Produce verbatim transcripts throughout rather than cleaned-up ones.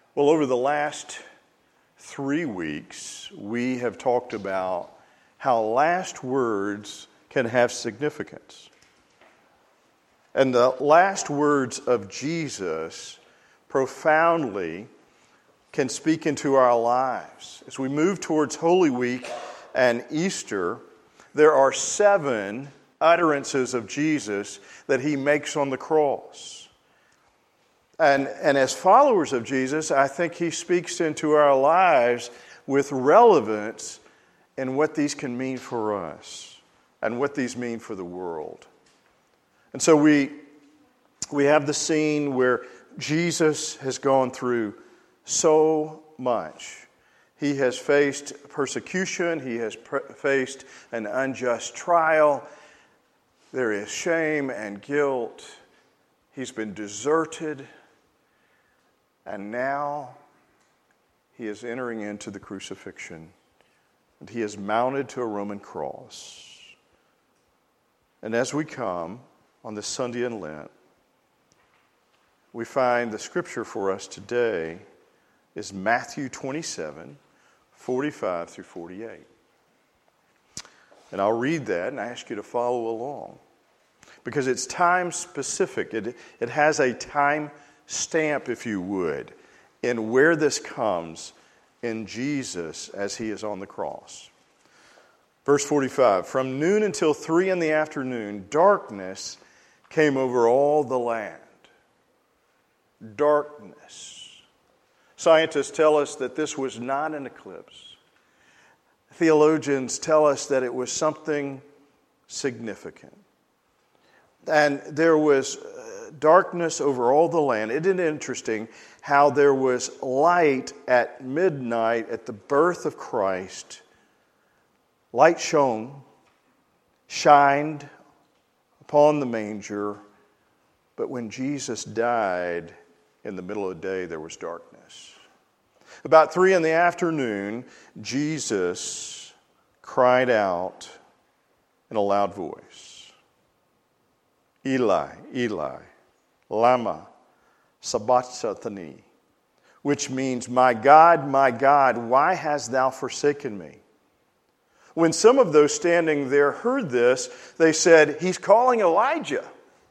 Well, over the last three weeks, we have talked about how last words can have significance. And the last words of Jesus profoundly can speak into our lives. As we move towards Holy Week and Easter, there are seven utterances of Jesus that he makes on the cross. And, and as followers of Jesus, I think he speaks into our lives with relevance in what these can mean for us and what these mean for the world. And so we, we have the scene where Jesus has gone through so much. He has faced persecution. He has pre- faced an unjust trial. There is shame and guilt. He's been deserted. And now he is entering into the crucifixion. And he is mounted to a Roman cross. And as we come on this Sunday in Lent, we find the scripture for us today is Matthew twenty-seven, forty-five through forty-eight. And I'll read that and I ask you to follow along. Because it's time specific. It, it has a time stamp, if you would, in where this comes in Jesus as he is on the cross. Verse forty-five, from noon until three in the afternoon, darkness came over all the land. Darkness. Scientists tell us that this was not an eclipse. Theologians tell us that it was something significant. And there was darkness over all the land. Isn't it interesting how there was light at midnight at the birth of Christ? Light shone, shined upon the manger, but when Jesus died in the middle of the day, there was darkness. About three in the afternoon, Jesus cried out in a loud voice, Eli, Eli, lama sabachthani, which means, my God, my God, why hast thou forsaken me? When some of those standing there heard this, they said, he's calling Elijah.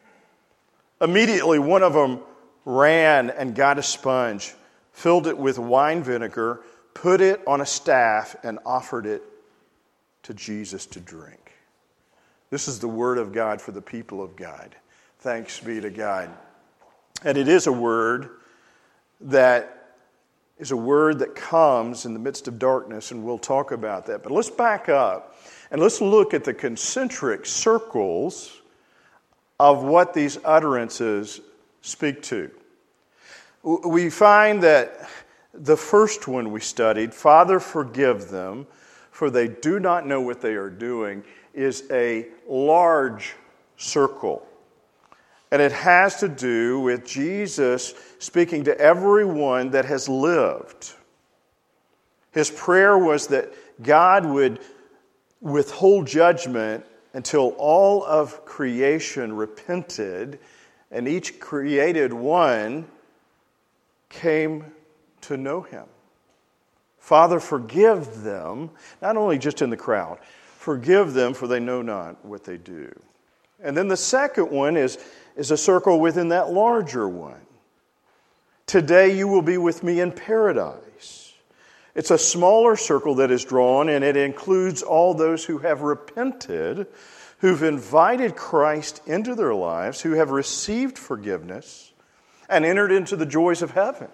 Immediately one of them ran and got a sponge, filled it with wine vinegar, put it on a staff, and offered it to Jesus to drink. This is the word of God for the people of God. Thanks be to God. And it is a word that is a word that comes in the midst of darkness, and we'll talk about that. But let's back up and let's look at the concentric circles of what these utterances speak to. We find that the first one we studied, Father, forgive them, for they do not know what they are doing, is a large circle. And it has to do with Jesus speaking to everyone that has lived. His prayer was that God would withhold judgment until all of creation repented and each created one came to know him. Father, forgive them, not only just in the crowd, forgive them for they know not what they do. And then the second one is is a circle within that larger one. Today you will be with me in paradise. It's a smaller circle that is drawn, and it includes all those who have repented, who've invited Christ into their lives, who have received forgiveness, and entered into the joys of heaven.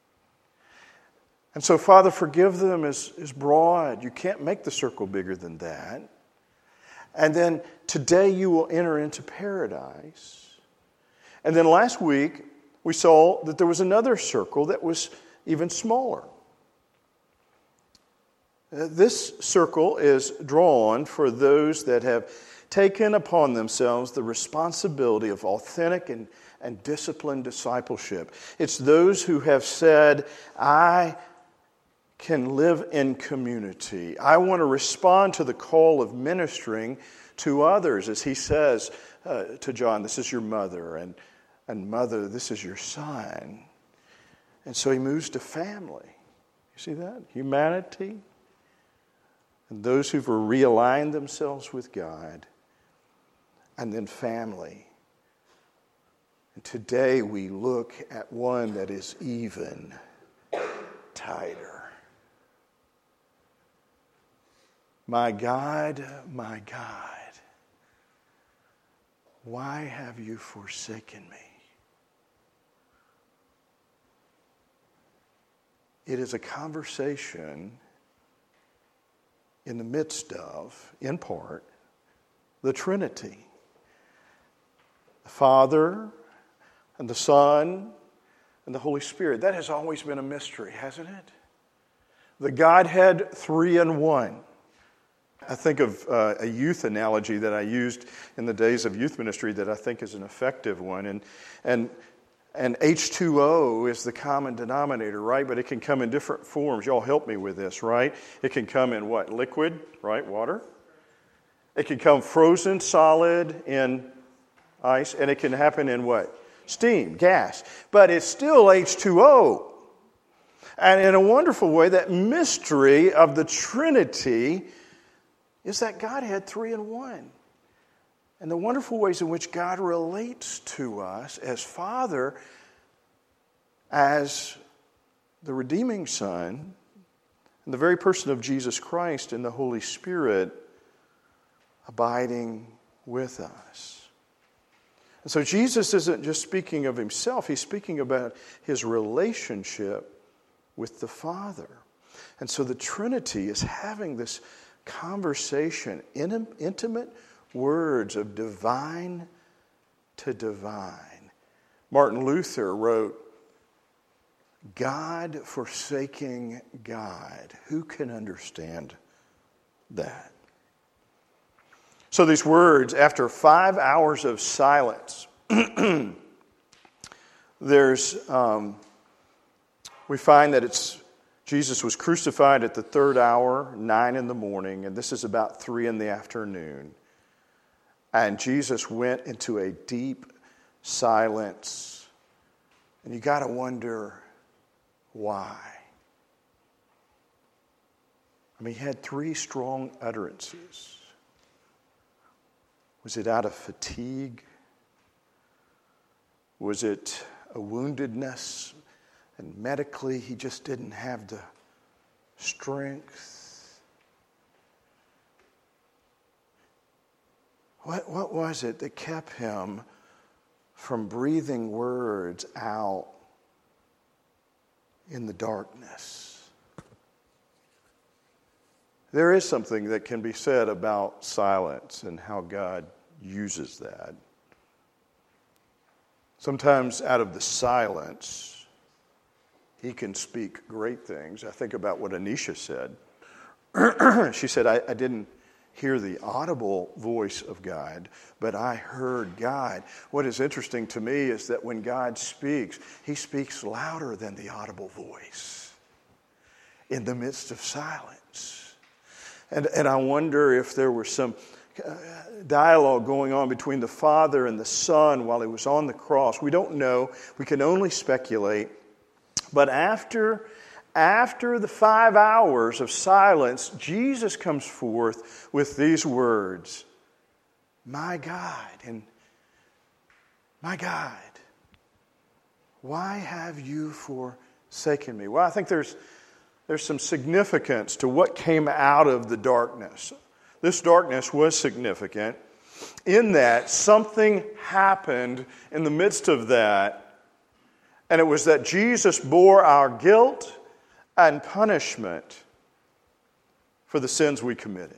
And so, Father, forgive them is, is broad. You can't make the circle bigger than that. And then, today you will enter into paradise. And then last week, we saw that there was another circle that was even smaller. This circle is drawn for those that have taken upon themselves the responsibility of authentic and, and disciplined discipleship. It's those who have said, I can live in community. I want to respond to the call of ministering to others, as he says uh, to John, this is your mother, and, and mother, this is your son. And so he moves to family. You see that? Humanity. And those who've realigned themselves with God. And then family. And today we look at one that is even tighter. My God, my God, why have you forsaken me? It is a conversation in the midst of, in part, the Trinity. The Father and the Son and the Holy Spirit. That has always been a mystery, hasn't it? The Godhead, three in one. I think of uh, a youth analogy that I used in the days of youth ministry that I think is an effective one. And and and H two O is the common denominator, right? But it can come in different forms. Y'all help me with this, right? It can come in what? Liquid, right? Water. It can come frozen, solid, in ice. And it can happen in what? Steam, gas. But it's still H two O. And in a wonderful way, that mystery of the Trinity is that God had three in one. And the wonderful ways in which God relates to us as Father, as the redeeming Son, and the very person of Jesus Christ and the Holy Spirit abiding with us. And so Jesus isn't just speaking of himself, he's speaking about his relationship with the Father. And so the Trinity is having this conversation, intimate words of divine to divine. Martin Luther wrote, God forsaking God. Who can understand that? So these words, after five hours of silence, there's, um, we find that it's Jesus was crucified at the third hour, nine in the morning, and this is about three in the afternoon. And Jesus went into a deep silence. And you got to wonder why. I mean, he had three strong utterances. Was it out of fatigue? Was it a woundedness? And medically, he just didn't have the strength. What, what was it that kept him from breathing words out in the darkness? There is something that can be said about silence and how God uses that. Sometimes out of the silence, he can speak great things. I think about what Anisha said. She said, I, I didn't hear the audible voice of God, but I heard God. What is interesting to me is that when God speaks, he speaks louder than the audible voice in the midst of silence. And, and I wonder if there was some dialogue going on between the Father and the Son while he was on the cross. We don't know. We can only speculate. But after, after the five hours of silence, Jesus comes forth with these words, my God, and my God, why have you forsaken me? Well, I think there's, there's some significance to what came out of the darkness. This darkness was significant in that something happened in the midst of that. And it was that Jesus bore our guilt and punishment for the sins we committed.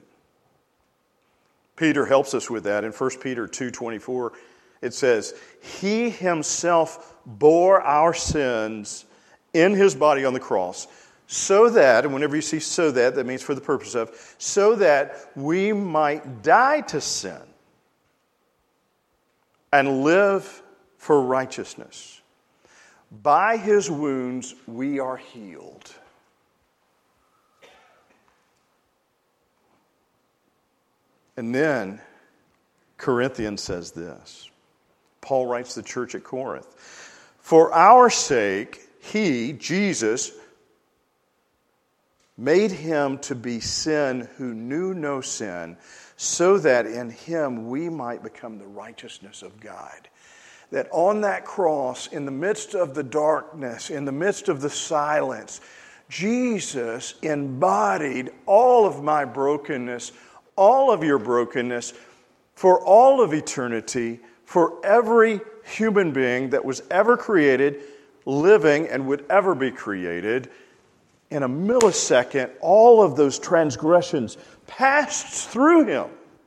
Peter helps us with that. In First Peter two twenty-four, it says, He himself bore our sins in his body on the cross, so that, and whenever you see so that, that means for the purpose of, so that we might die to sin and live for righteousness. By his wounds we are healed. And then Corinthians says this. Paul writes to the church at Corinth, for our sake he, Jesus, made him to be sin who knew no sin, so that in him we might become the righteousness of God. That on that cross, in the midst of the darkness, in the midst of the silence, Jesus embodied all of my brokenness, all of your brokenness, for all of eternity, for every human being that was ever created, living, and would ever be created. In a millisecond, all of those transgressions passed through him.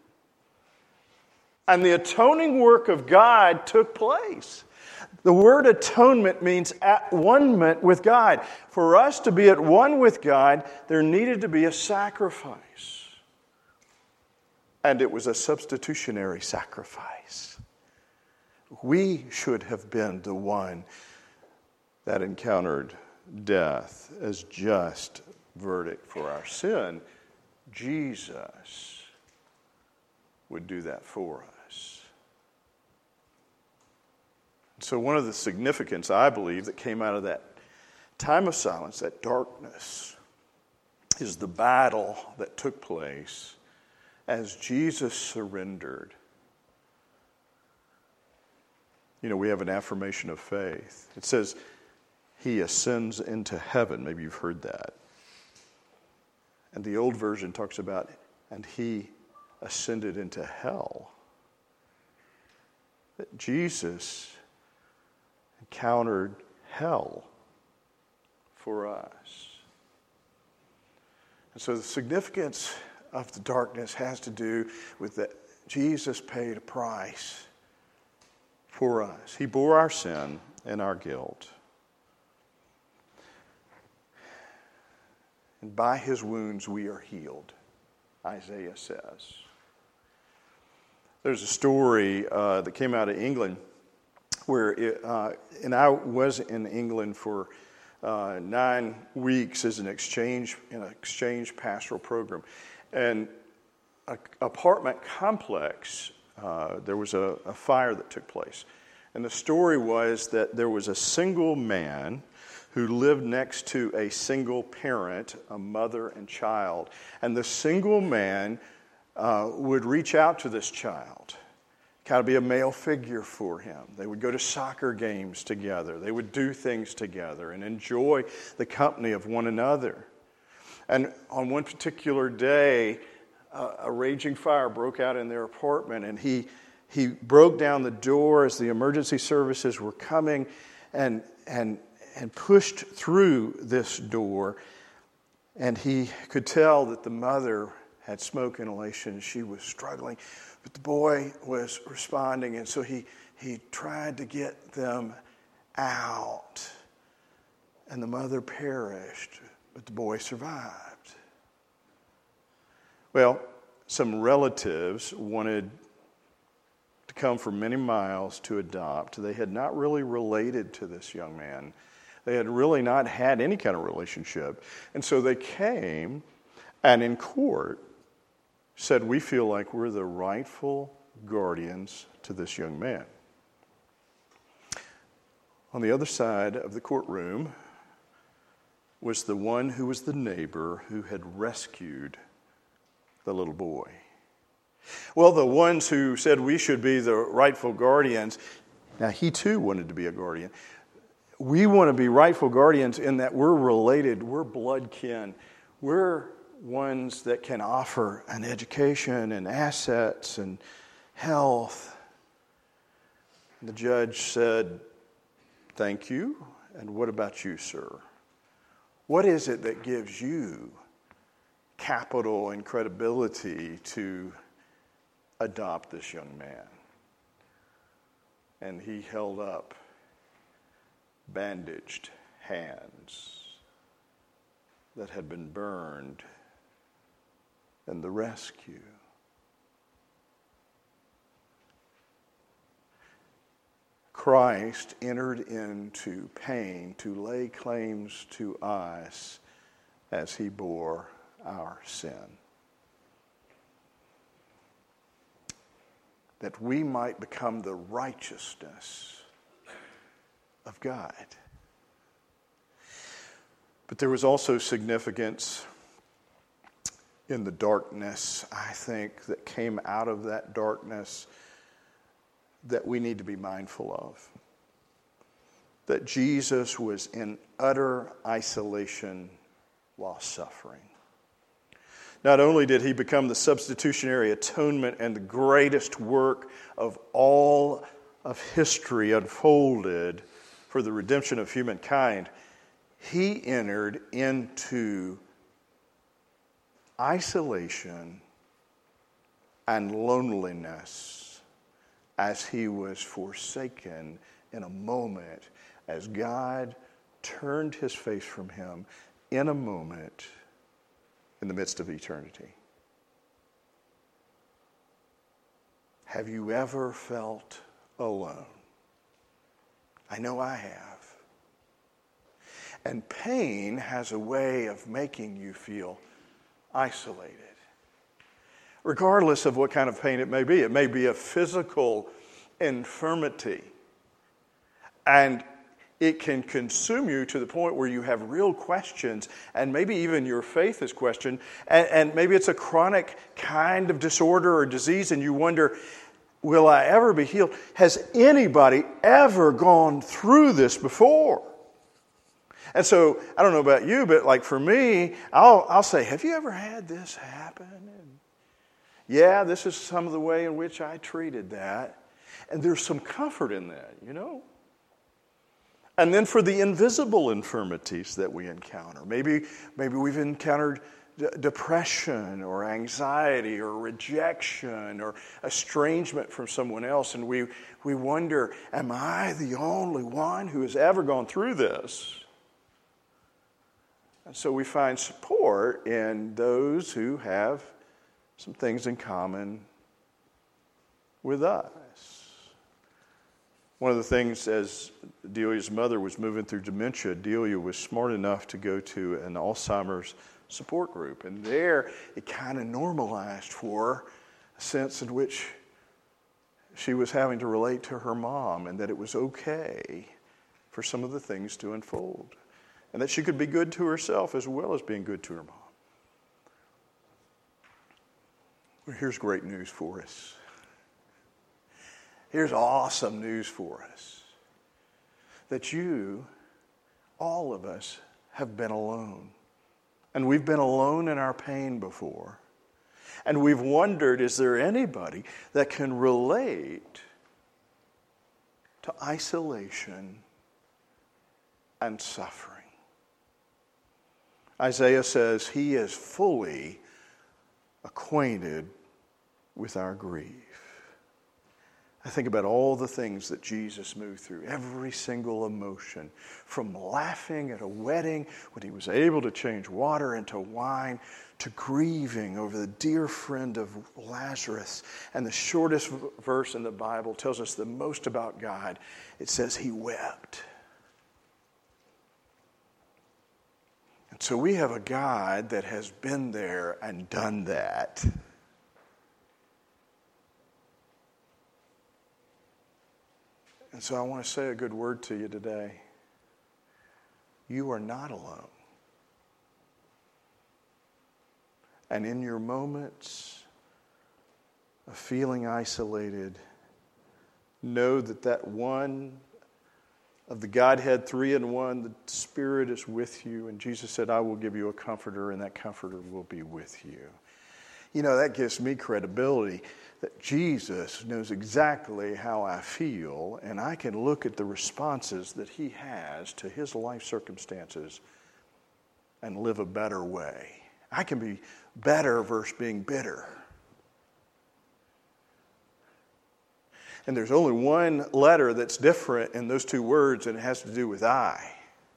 And the atoning work of God took place. The word atonement means at one-ment with God. For us to be at one with God, there needed to be a sacrifice. And it was a substitutionary sacrifice. We should have been the one that encountered death as just verdict for our sin. Jesus would do that for us. So one of the significance, I believe, that came out of that time of silence, that darkness, is the battle that took place as Jesus surrendered. You know, we have an affirmation of faith. It says, he ascends into heaven. Maybe you've heard that. And the old version talks about, and he ascended into hell. That Jesus encountered hell for us. And so the significance of the darkness has to do with that Jesus paid a price for us. He bore our sin and our guilt. And by his wounds we are healed, Isaiah says. There's a story uh, that came out of England where, it, uh, and I was in England for uh, nine weeks as an exchange, in an exchange pastoral program. And an apartment complex, uh, there was a, a fire that took place. And the story was that there was a single man who lived next to a single parent, a mother and child. And the single man uh, would reach out to this child, kind of be a male figure for him. They would go to soccer games together. They would do things together and enjoy the company of one another. And on one particular day, uh, a raging fire broke out in their apartment, and he he broke down the door as the emergency services were coming, and and and pushed through this door. And he could tell that the mother had smoke inhalation. She was struggling, but the boy was responding, and so he he tried to get them out. And the mother perished, but the boy survived. Well, some relatives wanted to come from many miles to adopt. They had not really related to this young man. They had really not had any kind of relationship. And so they came and in court said, we feel like we're the rightful guardians to this young man. On the other side of the courtroom was the one who was the neighbor who had rescued the little boy. Well, the ones who said we should be the rightful guardians, now he too wanted to be a guardian. We want to be rightful guardians in that we're related, we're blood kin. We're ones that can offer an education and assets and health. And the judge said, thank you. And what about you, sir? What is it that gives you capital and credibility to adopt this young man? And he held up bandaged hands that had been burned in the rescue. Christ entered into pain to lay claims to us as he bore our sin, that we might become the righteousness of God. But there was also significance in the darkness, I think, that came out of that darkness that we need to be mindful of. That Jesus was in utter isolation while suffering. Not only did he become the substitutionary atonement and the greatest work of all of history unfolded for the redemption of humankind, he entered into isolation and loneliness as he was forsaken in a moment, as God turned his face from him in a moment in the midst of eternity. Have you ever felt alone? I know I have. And pain has a way of making you feel isolated. Regardless of what kind of pain it may be. It may be a physical infirmity. And it can consume you to the point where you have real questions, and maybe even your faith is questioned. And, and maybe it's a chronic kind of disorder or disease, and you wonder, will I ever be healed? Has anybody ever gone through this before? And so, I don't know about you, but like for me, I'll, I'll say, have you ever had this happen? And yeah, this is some of the way in which I treated that. And there's some comfort in that, you know? And then for the invisible infirmities that we encounter. Maybe, maybe we've encountered d- depression or anxiety or rejection or estrangement from someone else. And we, we wonder, am I the only one who has ever gone through this? And so we find support in those who have some things in common with us. One of the things, as Delia's mother was moving through dementia, Delia was smart enough to go to an Alzheimer's support group. And there, it kind of normalized for her a sense in which she was having to relate to her mom, and that it was okay for some of the things to unfold. And that she could be good to herself as well as being good to her mom. Well, here's great news for us. Here's awesome news for us. That you, all of us, have been alone. And we've been alone in our pain before. And we've wondered, is there anybody that can relate to isolation and suffering? Isaiah says he is fully acquainted with our grief. I think about all the things that Jesus moved through, every single emotion, from laughing at a wedding when he was able to change water into wine, to grieving over the dear friend of Lazarus. And the shortest verse in the Bible tells us the most about God. It says he wept. And so we have a God that has been there and done that. And so I want to say a good word to you today. You are not alone. And in your moments of feeling isolated, know that that one of the Godhead, three in one, the Spirit is with you. And Jesus said, I will give you a comforter, and that comforter will be with you. You know, that gives me credibility that Jesus knows exactly how I feel, and I can look at the responses that he has to his life circumstances and live a better way. I can be better versus being bitter. And there's only one letter that's different in those two words, and it has to do with I.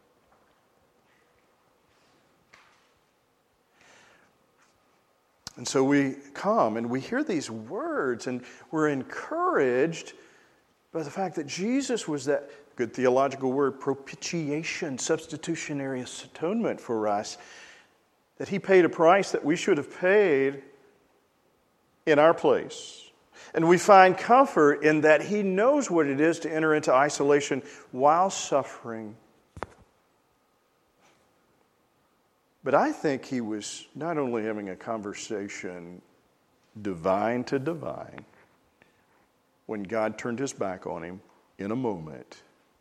And so we come and we hear these words, and we're encouraged by the fact that Jesus was that good theological word, propitiation, substitutionary atonement for us, that he paid a price that we should have paid in our place. And we find comfort in that he knows what it is to enter into isolation while suffering. But I think he was not only having a conversation divine to divine, when God turned his back on him in a moment,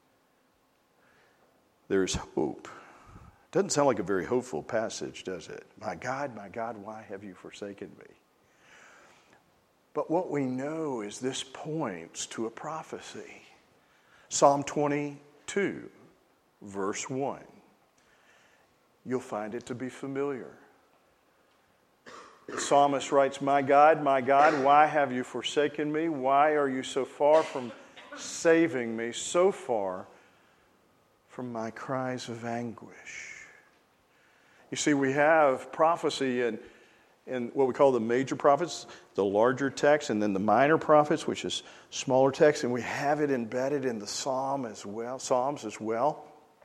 there's hope. Doesn't sound like a very hopeful passage, does it? My God, my God, why have you forsaken me? But what we know is this points to a prophecy. Psalm twenty-two, verse one. You'll find it to be familiar. The psalmist writes, my God, my God, why have you forsaken me? Why are you so far from saving me, so far from my cries of anguish? You see, we have prophecy in, in what we call the major prophets, the larger text, and then the minor prophets, which is smaller text, and we have it embedded in the Psalm as well, Psalms as well.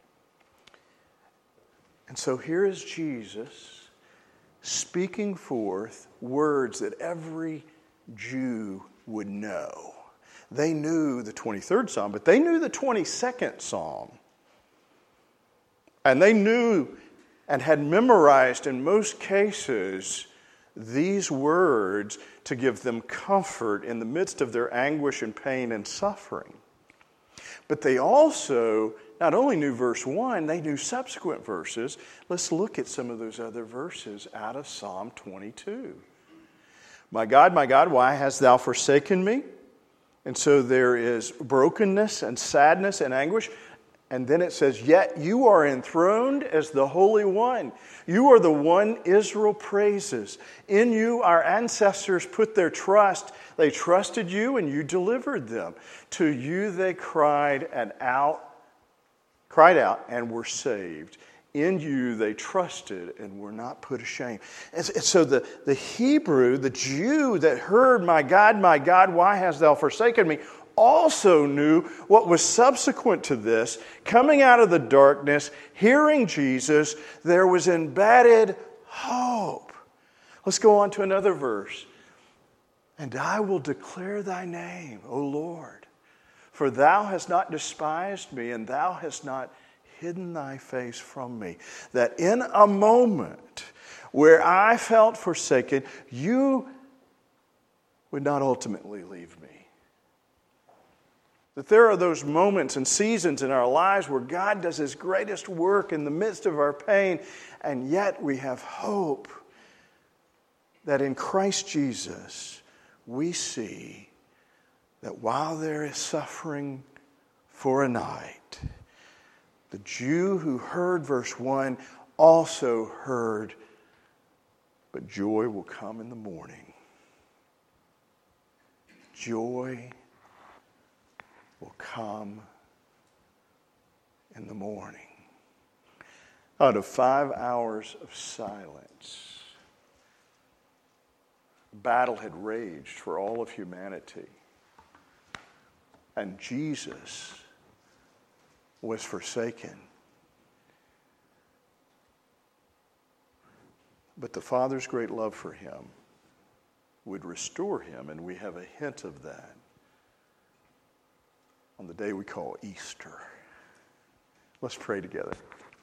And so here is Jesus speaking forth words that every Jew would know. They knew the twenty-third Psalm, but they knew the twenty-second Psalm. And they knew and had memorized in most cases these words to give them comfort in the midst of their anguish and pain and suffering. But they also not only knew verse one, they knew subsequent verses. Let's look at some of those other verses out of Psalm twenty-two. My God, my God, why hast thou forsaken me? And so there is brokenness and sadness and anguish. And then it says, yet you are enthroned as the Holy One. You are the one Israel praises. In you our ancestors put their trust. They trusted you and you delivered them. To you they cried and out, cried out and were saved. In you they trusted and were not put ashamed. And so the, the Hebrew, the Jew that heard, my God, my God, why hast thou forsaken me? Also knew what was subsequent to this. Coming out of the darkness, hearing Jesus, there was embedded hope. Let's go on to another verse. And I will declare thy name, O Lord, for thou hast not despised me, and thou hast not hidden thy face from me. That in a moment where I felt forsaken, you would not ultimately leave me. That there are those moments and seasons in our lives where God does his greatest work in the midst of our pain, and yet we have hope that in Christ Jesus we see that while there is suffering for a night, the Jew who heard verse one also heard, but joy will come in the morning. Joy will come in the morning. Out of five hours of silence, battle had raged for all of humanity. And Jesus was forsaken. But the Father's great love for him would restore him, and we have a hint of that on the day we call Easter. Let's pray together.